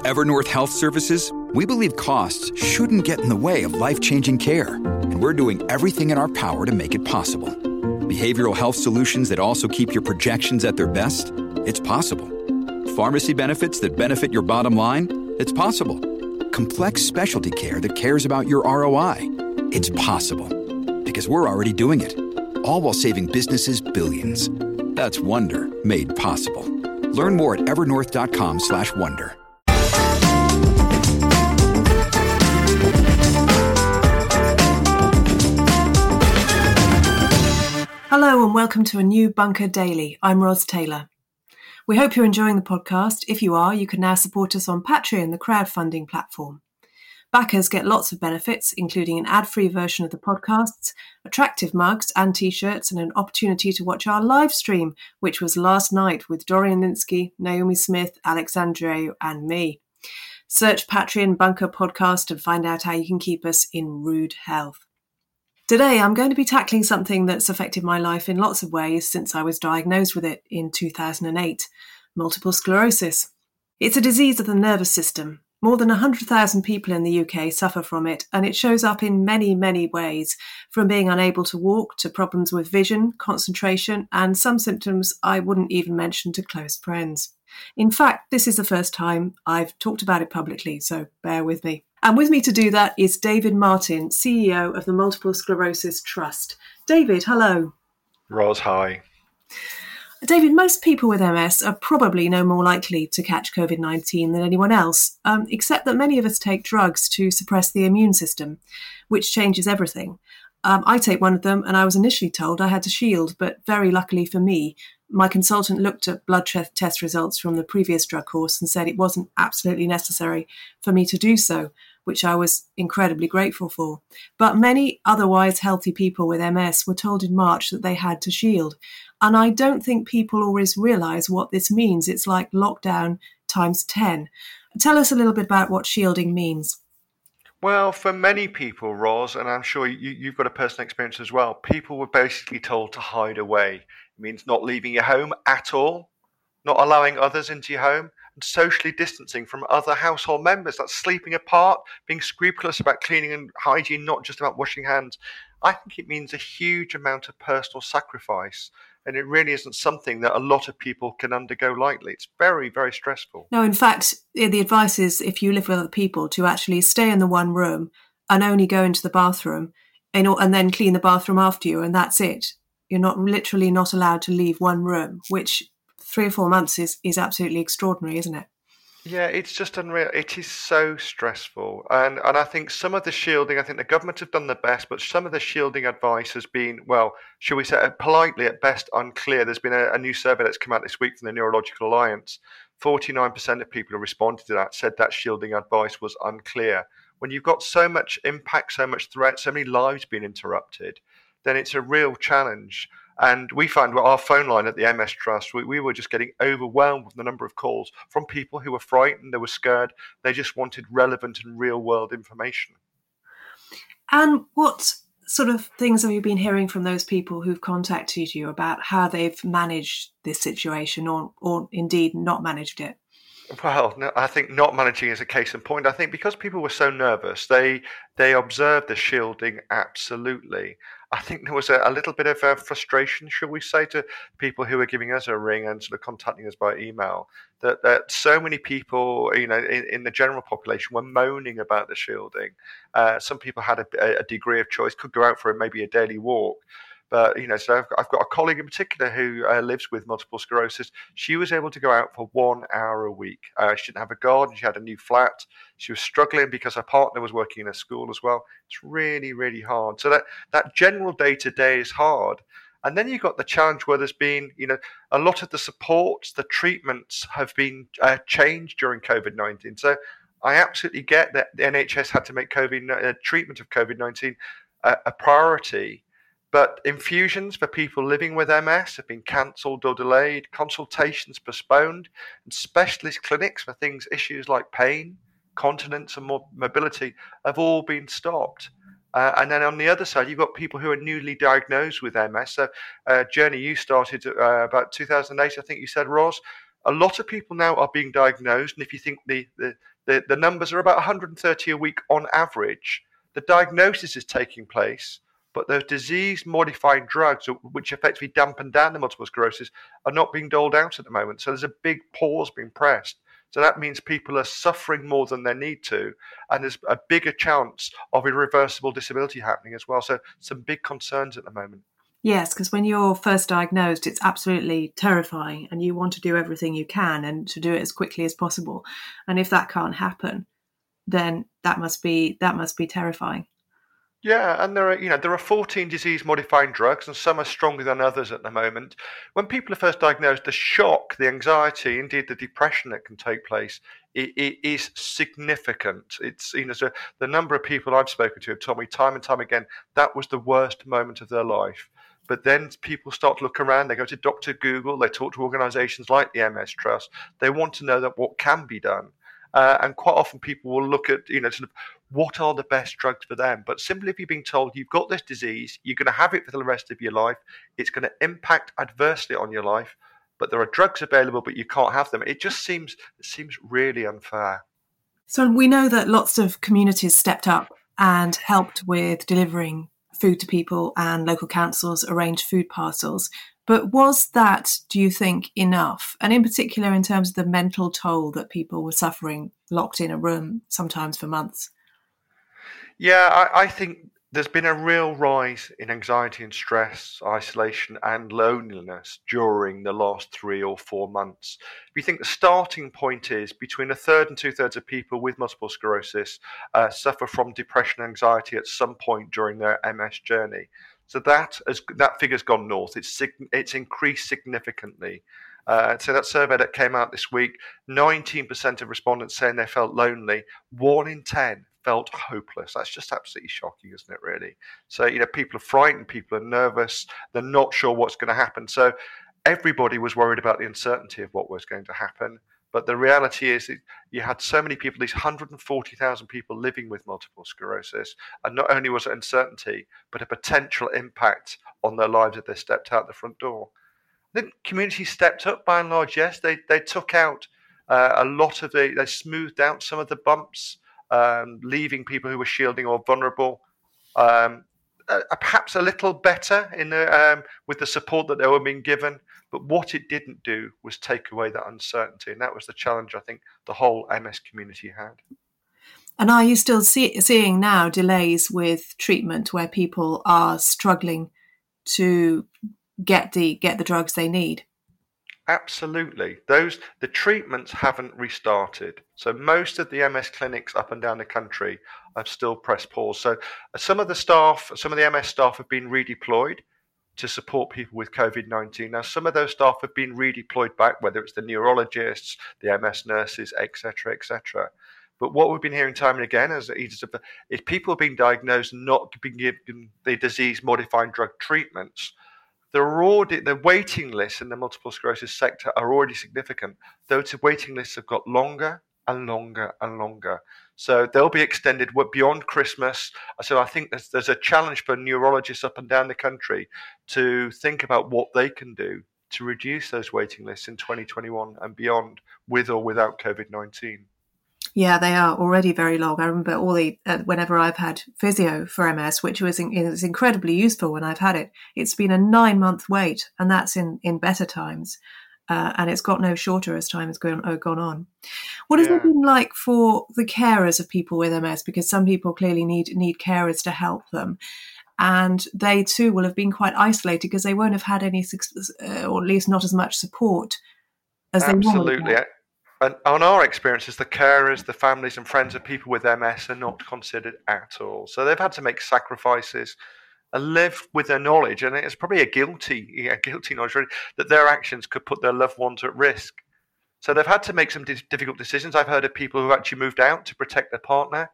At Evernorth Health Services, we believe costs shouldn't get in the way of life-changing care, and we're doing everything in our power to make it possible. Behavioral health solutions that also keep your projections at their best? It's possible. Pharmacy benefits that benefit your bottom line? It's possible. Complex specialty care that cares about your ROI? It's possible. Because we're already doing it. All while saving businesses billions. That's Wonder made possible. Learn more at evernorth.com/wonder. Hello and welcome to a new Bunker Daily. I'm Ros Taylor. We hope you're enjoying the podcast. If you are, you can now support us on Patreon, the crowdfunding platform. Backers get lots of benefits, including an ad-free version of the podcasts, attractive mugs and t-shirts, and an opportunity to watch our live stream, which was last night with Dorian Lynskey, Naomi Smith, Alex Andreou, and me. Search Patreon Bunker Podcast and find out how you can keep us in rude health. Today, I'm going to be tackling something that's affected my life in lots of ways since I was diagnosed with it in 2008, multiple sclerosis. It's a disease of the nervous system. More than 100,000 people in the UK suffer from it, and it shows up in many, many ways, from being unable to walk to problems with vision, concentration, and some symptoms I wouldn't even mention to close friends. In fact, this is the first time I've talked about it publicly, so bear with me. And with me to do that is David Martin, CEO of the Multiple Sclerosis Trust. David, hello. Ros, hi. David, most people with MS are probably no more likely to catch COVID-19 than anyone else, except that many of us take drugs to suppress the immune system, which changes everything. I take one of them, and I was initially told I had to shield, but very luckily for me, my consultant looked at blood test results from the previous drug course and said it wasn't absolutely necessary for me to do so, which I was incredibly grateful for. But many otherwise healthy people with MS were told in March that they had to shield. And I don't think people always realise what this means. It's like lockdown times 10. Tell us a little bit about what shielding means. Well, for many people, Ros, and I'm sure you've got a personal experience as well, people were basically told to hide away. It means not leaving your home at all, not allowing others into your home, and socially distancing from other household members. That's sleeping apart, being scrupulous about cleaning and hygiene, not just about washing hands. I think it means a huge amount of personal sacrifice. And it really isn't something that a lot of people can undergo lightly. It's very, very stressful. No, in fact, the advice is if you live with other people to actually stay in the one room and only go into the bathroom and then clean the bathroom after you, and that's it. You're not allowed to leave one room, which 3 or 4 months is absolutely extraordinary, isn't it? Yeah, it's just unreal. It is so stressful. And I think some of the shielding, I think the government have done the best, but some of the shielding advice has been, well, shall we say politely at best, unclear. There's been a new survey that's come out this week from the Neurological Alliance. 49% of people who responded to that said that shielding advice was unclear. When you've got so much impact, so much threat, so many lives being interrupted, then it's a real challenge. And we found our phone line at the MS Trust, we were just getting overwhelmed with the number of calls from people who were frightened, they were scared, they just wanted relevant and real world information. And what sort of things have you been hearing from those people who've contacted you about how they've managed this situation or indeed not managed it? Well, no, I think not managing is a case in point. I think because people were so nervous, they observed the shielding absolutely. I think there was a little bit of a frustration, shall we say, to people who were giving us a ring and sort of contacting us by email, that so many people, in the general population were moaning about the shielding. Some people had a degree of choice, could go out for maybe a daily walk. But, so I've got a colleague in particular who lives with multiple sclerosis. She was able to go out for 1 hour a week. She didn't have a garden. She had a new flat. She was struggling because her partner was working in a school as well. It's really, really hard. So that general day-to-day is hard. And then you've got the challenge where there's been, a lot of the supports, the treatments have been changed during COVID-19. So I absolutely get that the NHS had to make treatment of COVID-19 a priority. But infusions for people living with MS have been cancelled or delayed, consultations postponed, and specialist clinics for issues like pain, continence, and mobility have all been stopped. And then on the other side, you've got people who are newly diagnosed with MS. So, journey you started about 2008, I think you said, Ros. A lot of people now are being diagnosed, and if you think the numbers are about 130 a week on average, the diagnosis is taking place, but those disease-modifying drugs, which effectively dampen down the multiple sclerosis, are not being doled out at the moment. So there's a big pause being pressed. So that means people are suffering more than they need to, and there's a bigger chance of irreversible disability happening as well. So some big concerns at the moment. Yes, because when you're first diagnosed, it's absolutely terrifying, and you want to do everything you can and to do it as quickly as possible. And if that can't happen, then that must be terrifying. Yeah, and there are 14 disease-modifying drugs, and some are stronger than others at the moment. When people are first diagnosed, the shock, the anxiety, indeed the depression that can take place, it is significant. It's so the number of people I've spoken to have told me time and time again that was the worst moment of their life. But then people start to look around. They go to Dr. Google. They talk to organisations like the MS Trust. They want to know that what can be done. And quite often people will look at, sort of what are the best drugs for them. But simply if you're being told you've got this disease, you're going to have it for the rest of your life, it's going to impact adversely on your life, but there are drugs available, but you can't have them. It seems really unfair. So we know that lots of communities stepped up and helped with delivering food to people, and local councils arranged food parcels. But was that, do you think, enough? And in particular, in terms of the mental toll that people were suffering locked in a room, sometimes for months? Yeah, I think there's been a real rise in anxiety and stress, isolation and loneliness during the last 3 or 4 months. If you think the starting point is between a third and 2/3 of people with multiple sclerosis suffer from depression and anxiety at some point during their MS journey. So that figure's gone north. It's increased significantly. So that survey that came out this week, 19% of respondents saying they felt lonely. 1 in 10 felt hopeless. That's just absolutely shocking, isn't it, really? So, people are frightened, people are nervous, they're not sure what's going to happen. So everybody was worried about the uncertainty of what was going to happen. But the reality is that you had so many people, these 140,000 people living with multiple sclerosis, and not only was it uncertainty, but a potential impact on their lives if they stepped out the front door. I think communities stepped up by and large, yes. They took out they smoothed out some of the bumps, leaving people who were shielding or vulnerable perhaps a little better with the support that they were being given. But what it didn't do was take away that uncertainty. And that was the challenge I think the whole MS community had. And are you still seeing now delays with treatment where people are struggling to get the drugs they need? Absolutely. The treatments haven't restarted. So most of the MS clinics up and down the country have still pressed pause. So some of the MS staff have been redeployed to support people with COVID-19. Now, some of those staff have been redeployed back, whether it's the neurologists, the MS nurses, etc., etc. But what we've been hearing time and again is people being diagnosed and not being given the disease-modifying drug treatments. The waiting lists in the multiple sclerosis sector are already significant. Those waiting lists have got longer and longer and longer. So they'll be extended beyond Christmas. So I think there's a challenge for neurologists up and down the country to think about what they can do to reduce those waiting lists in 2021 and beyond, with or without COVID-19. Yeah, they are already very long. I remember whenever I've had physio for MS, which is incredibly useful when I've had it, it's been a 9-month wait, and that's in better times. And it's got no shorter as time has gone on. What has it been like for the carers of people with MS? Because some people clearly need carers to help them. And they too will have been quite isolated because they won't have had any, or at least not as much support as they normally Absolutely. have. And on our experiences, the carers, the families and friends of people with MS are not considered at all. So they've had to make sacrifices and live with their knowledge, and it's probably a guilty knowledge really, that their actions could put their loved ones at risk. So they've had to make some difficult decisions. I've heard of people who actually moved out to protect their partner.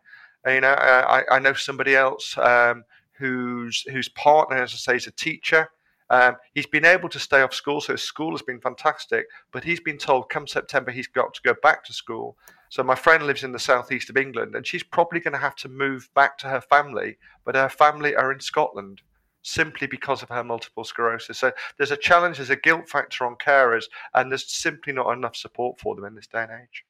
I know somebody else whose partner, as I say, is a teacher. He's been able to stay off school, so his school has been fantastic, but he's been told come September he's got to go back to school. So my friend lives in the southeast of England, and she's probably going to have to move back to her family, but her family are in Scotland. simply because of her multiple sclerosis. So there's a challenge, there's a guilt factor on carers, and there's simply not enough support for them in this day and age.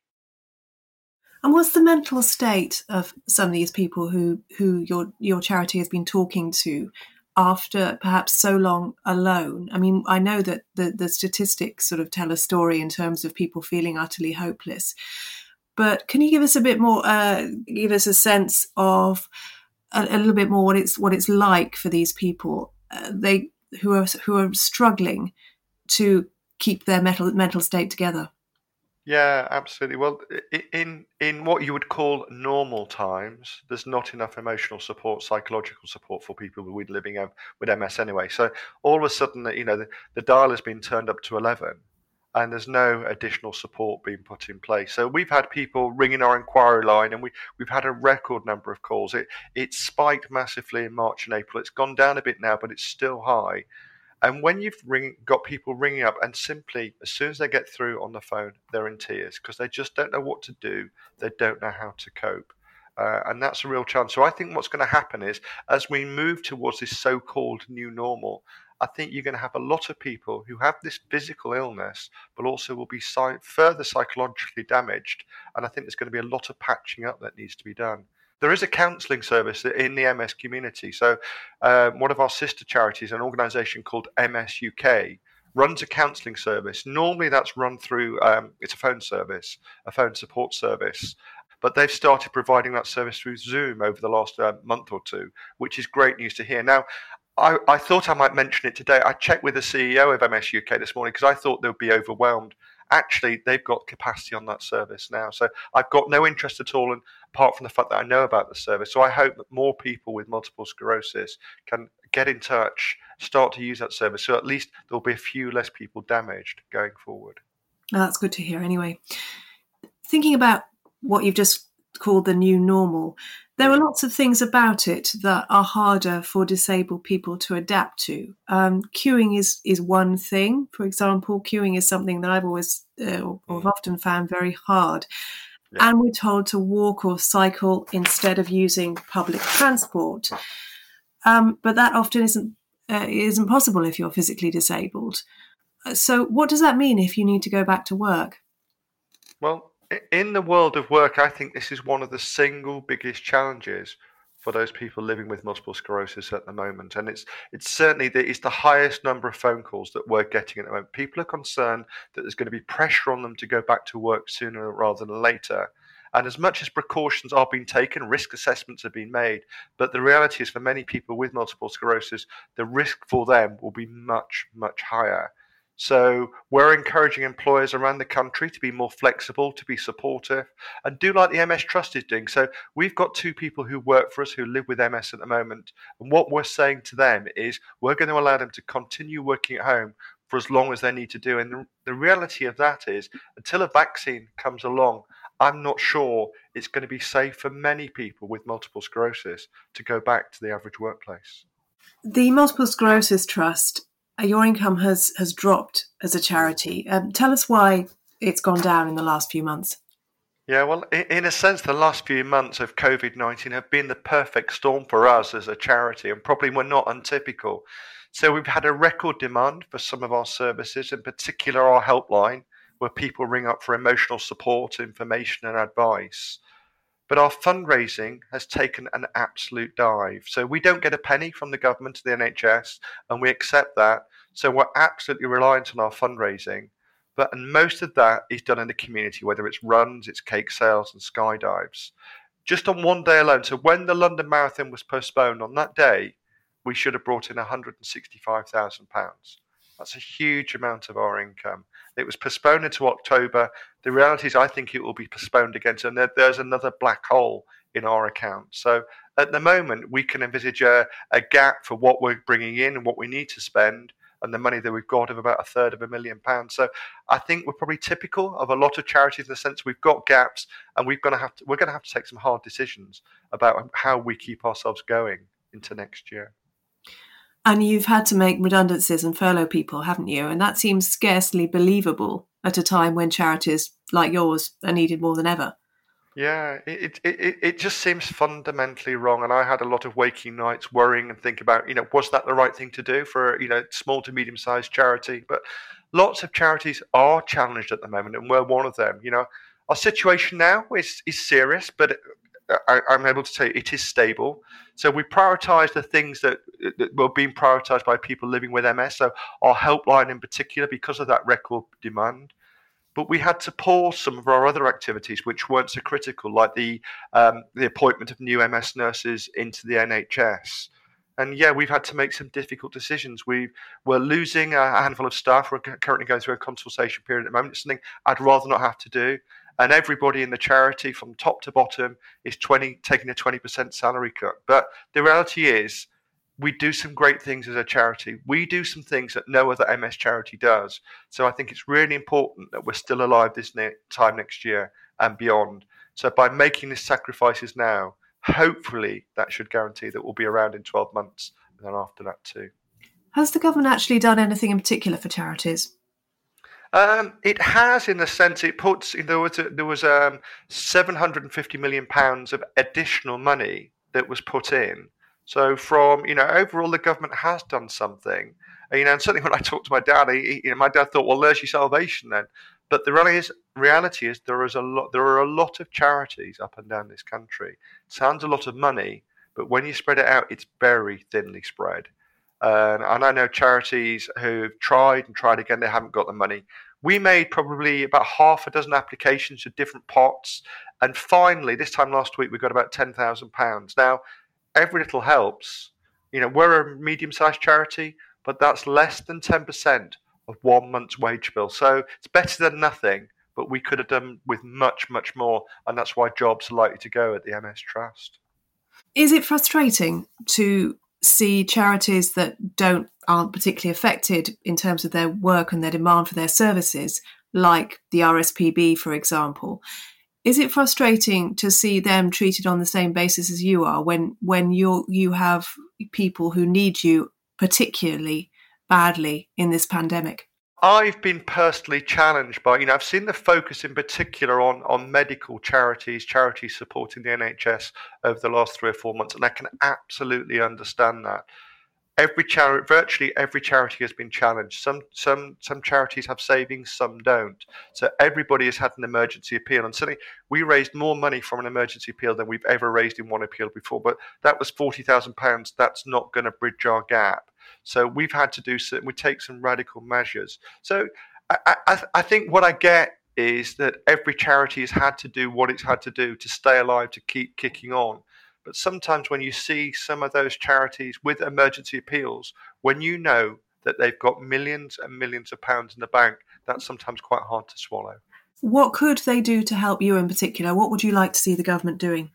And what's the mental state of some of these people who your charity has been talking to after perhaps so long alone? I mean, I know that the statistics sort of tell a story in terms of people feeling utterly hopeless. But can you give us a bit more, give us a sense of a little bit more what it's like for these people, who are struggling to keep their mental state together? Yeah, absolutely. Well, in what you would call normal times, there's not enough emotional support, psychological support for people with living with MS anyway. So all of a sudden, the dial has been turned up to 11, and there's no additional support being put in place. So we've had people ringing our inquiry line, and we've had a record number of calls. It spiked massively in March and April. It's gone down a bit now, but it's still high. And when you've got people ringing up and simply, as soon as they get through on the phone, they're in tears because they just don't know what to do. They don't know how to cope. And that's a real challenge. So I think what's going to happen is, as we move towards this so-called new normal, I think you're going to have a lot of people who have this physical illness, but also will be further psychologically damaged. And I think there's going to be a lot of patching up that needs to be done. There is a counselling service in the MS community. So one of our sister charities, an organisation called MS UK, runs a counselling service. Normally that's run through, it's a phone service, a phone support service. But they've started providing that service through Zoom over the last month or two, which is great news to hear. Now, I thought I might mention it today. I checked with the CEO of MS UK this morning because I thought they would be overwhelmed. Actually, they've got capacity on that service now. So I've got no interest at all, and apart from the fact that I know about the service. So I hope that more people with multiple sclerosis can get in touch, start to use that service. So at least there'll be a few less people damaged going forward. Oh, that's good to hear anyway. Thinking about what you've just called the new normal, there are lots of things about it that are harder for disabled people to adapt to. Queuing is one thing. For example, queuing is something that I've always or have often found very hard. Yeah. And we're told to walk or cycle instead of using public transport. But that often isn't possible if you're physically disabled. So what does that mean if you need to go back to work? Well, in the world of work, I think this is one of the single biggest challenges for those people living with multiple sclerosis at the moment. And it's certainly it's the highest number of phone calls that we're getting at the moment. People are concerned that there's going to be pressure on them to go back to work sooner rather than later. And as much as precautions are being taken, risk assessments have been made, but the reality is for many people with multiple sclerosis, the risk for them will be much, much higher. So we're encouraging employers around the country to be more flexible, to be supportive, and do like the MS Trust is doing. So we've got 2 people who work for us who live with MS at the moment. And what we're saying to them is we're going to allow them to continue working at home for as long as they need to do. And the reality of that is until a vaccine comes along, I'm not sure it's going to be safe for many people with multiple sclerosis to go back to the average workplace. The Multiple Sclerosis Trust, your income has dropped as a charity. Tell us why it's gone down in the last few months. Yeah, well, in a sense, the last few months of COVID-19 have been the perfect storm for us as a charity, and probably we're not untypical. So we've had a record demand for some of our services, in particular our helpline, where people ring up for emotional support, information and advice. But our fundraising has taken an absolute dive. So we don't get a penny from the government to the NHS, and we accept that. So we're absolutely reliant on our fundraising. And most of that is done in the community, whether it's runs, it's cake sales and skydives. Just on one day alone, so when the London Marathon was postponed on that day, we should have brought in £165,000. That's a huge amount of our income. It was postponed into October. The reality is I think it will be postponed again. So there's another black hole in our account. So at the moment, we can envisage a gap for what we're bringing in and what we need to spend and the money that we've got of about £250,000. So I think we're probably typical of a lot of charities in the sense we've got gaps and we're going to have to take some hard decisions about how we keep ourselves going into next year. And you've had to make redundancies and furlough people, haven't you? And that seems scarcely believable at a time when charities like yours are needed more than ever. Yeah, it just seems fundamentally wrong, and I had a lot of waking nights worrying and thinking about, was that the right thing to do for, small to medium-sized charity? But lots of charities are challenged at the moment, and we're one of them. Our situation now is serious, but I'm able to say it is stable. So we prioritise the things that were being prioritised by people living with MS. So our helpline in particular, because of that record demand. But we had to pause some of our other activities which weren't so critical, like the appointment of new MS nurses into the NHS. And yeah, we've had to make some difficult decisions. We're losing a handful of staff. We're currently going through a consultation period at the moment. It's something I'd rather not have to do. And everybody in the charity, from top to bottom, is taking a 20% salary cut. But the reality is, we do some great things as a charity. We do some things that no other MS charity does. So I think it's really important that we're still alive this time next year and beyond. So by making these sacrifices now, hopefully that should guarantee that we'll be around in 12 months and then after that too. Has the government actually done anything in particular for charities? It has, in the sense it puts there was £750 million of additional money that was put in. So from overall the government has done something. And certainly when I talked to my dad, my dad thought, well, there's your salvation then. But the reality is there are a lot of charities up and down this country. Sounds a lot of money, but when you spread it out, it's very thinly spread. And I know charities who've tried and tried again, they haven't got the money. We made probably about half a dozen applications to different pots. And finally, this time last week, we got about £10,000. Now, every little helps. We're a medium-sized charity, but that's less than 10% of 1 month's wage bill. So it's better than nothing, but we could have done with much, much more. And that's why jobs are likely to go at the MS Trust. Is it frustrating to see charities that aren't particularly affected in terms of their work and their demand for their services, like the RSPB, for example? Is it frustrating to see them treated on the same basis as you are when you have people who need you particularly badly in this pandemic? I've been personally challenged by, I've seen the focus in particular on medical charities supporting the NHS over the last 3 or 4 months, and I can absolutely understand that. Virtually every charity has been challenged. Some charities have savings, some don't. So everybody has had an emergency appeal, and certainly we raised more money from an emergency appeal than we've ever raised in one appeal before. But that was £40,000. That's not going to bridge our gap. So we've had to take some radical measures. So I think what I get is that every charity has had to do what it's had to do to stay alive, to keep kicking on. But sometimes when you see some of those charities with emergency appeals, when you know that they've got millions and millions of pounds in the bank, that's sometimes quite hard to swallow. What could they do to help you in particular? What would you like to see the government doing?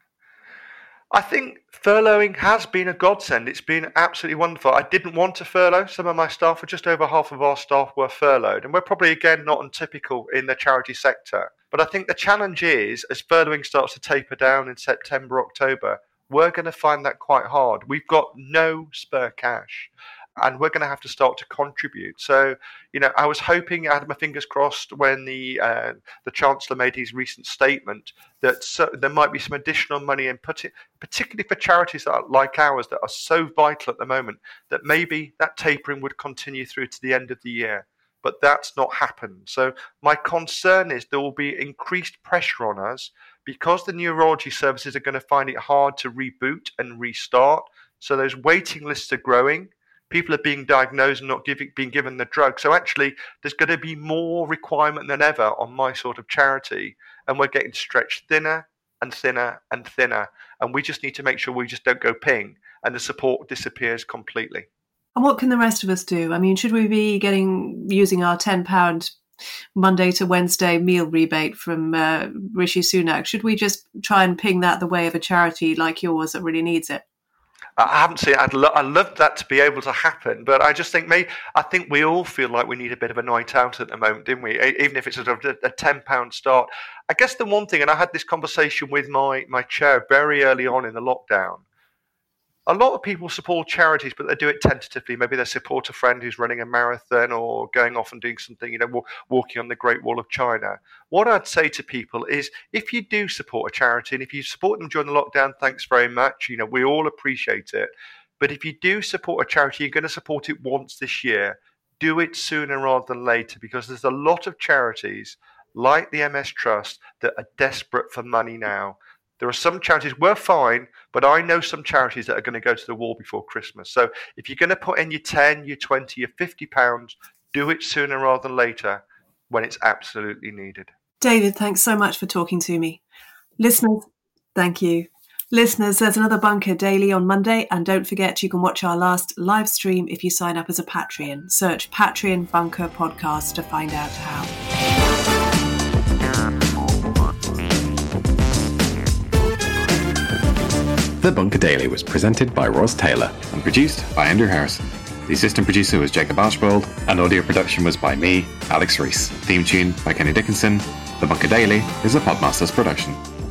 I think furloughing has been a godsend. It's been absolutely wonderful. I didn't want to furlough. Some of my staff, or just over half of our staff, were furloughed. And we're probably, again, not untypical in the charity sector. But I think the challenge is, as furloughing starts to taper down in September, October, we're going to find that quite hard. We've got no spare cash, and we're going to have to start to contribute. So, I was hoping, I had my fingers crossed when the Chancellor made his recent statement that there might be some additional money in particularly for charities that are like ours that are so vital at the moment, that maybe that tapering would continue through to the end of the year. But that's not happened. So my concern is there will be increased pressure on us because the neurology services are going to find it hard to reboot and restart. So those waiting lists are growing. People are being diagnosed and not being given the drug. So actually, there's going to be more requirement than ever on my sort of charity. And we're getting stretched thinner and thinner and thinner. And we just need to make sure we just don't go ping and the support disappears completely. And what can the rest of us do? I mean, should we be using our £10 Monday to Wednesday meal rebate from Rishi Sunak? Should we just try and ping that the way of a charity like yours that really needs it? I haven't seen it. I'd love that to be able to happen, but I just think I think we all feel like we need a bit of a night out at the moment, didn't we? Even if it's sort of a £10 start. I guess the one thing, and I had this conversation with my chair very early on in the lockdown, a lot of people support charities, but they do it tentatively. Maybe they support a friend who's running a marathon or going off and doing something, walking on the Great Wall of China. What I'd say to people is, if you do support a charity, and if you support them during the lockdown, thanks very much. We all appreciate it. But if you do support a charity, you're going to support it once this year. Do it sooner rather than later, because there's a lot of charities like the MS Trust that are desperate for money now. There are some charities, we're fine, but I know some charities that are going to go to the wall before Christmas. So if you're going to put in your 10, your 20, your £50, do it sooner rather than later when it's absolutely needed. David, thanks so much for talking to me. Listeners, thank you. Listeners, there's another Bunker Daily on Monday, and don't forget you can watch our last live stream if you sign up as a Patreon. Search Patreon Bunker Podcast to find out how. The Bunker Daily was presented by Roz Taylor and produced by Andrew Harrison. The assistant producer was Jacob Archbold, and audio production was by me, Alex Rees. Theme tune by Kenny Dickinson. The Bunker Daily is a Podmasters production.